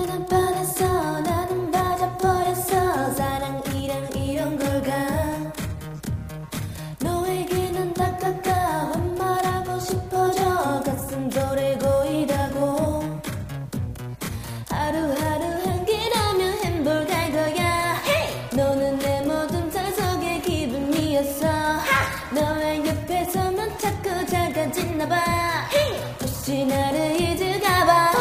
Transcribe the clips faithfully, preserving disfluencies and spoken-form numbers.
반했어. 나는 빠져버렸어. 사랑이란 이런 걸까. 너에게는 다가가 말하고 싶어져. 가슴 돌에 고이다고. 하루하루 함께라면 행복 갈 거야. hey! 너는 내 모든 사석의 기분이었어. 너의 옆에서만 자꾸 작아지나봐. hey! 혹시 나를 잊을까봐.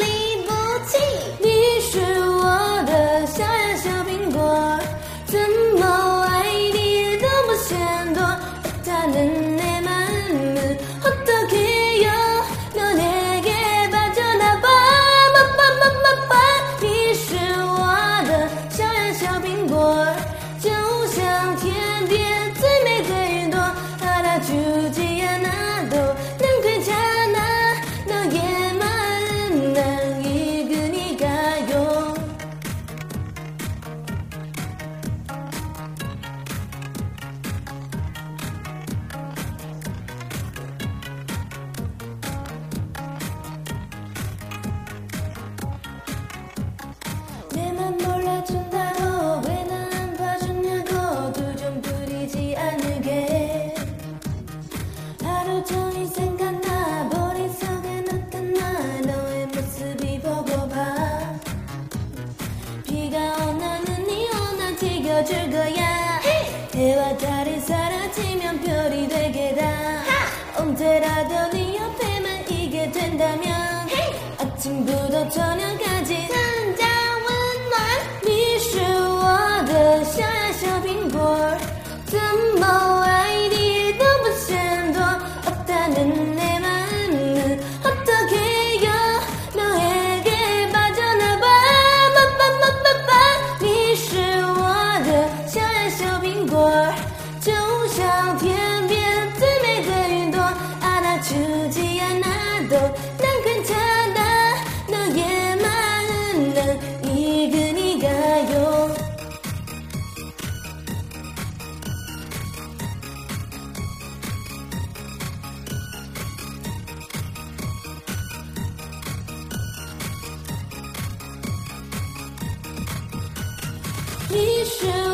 내 마음을 어떻게 해요. 너에게 빠져나봐. 빠빠빠빠빠 你是我的小呀小苹果，就像天边最美的云朵。 알아주지 않아도 난 괜찮아. 너의 마음 난 이근이가요. 내 맘 몰라준다고 왜 난 안 봐주냐고. 두 좀 부리지 않게. 하루 종일 생각나. 머릿속에 나타나 너의 모습이 보고파. 비가 오나 눈이 오나 튀겨줄 거야. 해와 달이 사라지면 별이 되게다. 언제라도 네 옆에만 있게 된다면 아침부터 저녁까지 찾아온 널. 你是我的小呀小苹果，怎么爱你都不嫌多。 없다는 내 마음은 어떻게 해요. 너에게 빠져나봐. 빠빠빠빠빠 你是我的小呀小苹果，就像天边最美的云朵。 알아주지 않아도 난 괜찮아. 너의 마음 난 이근이가요.你是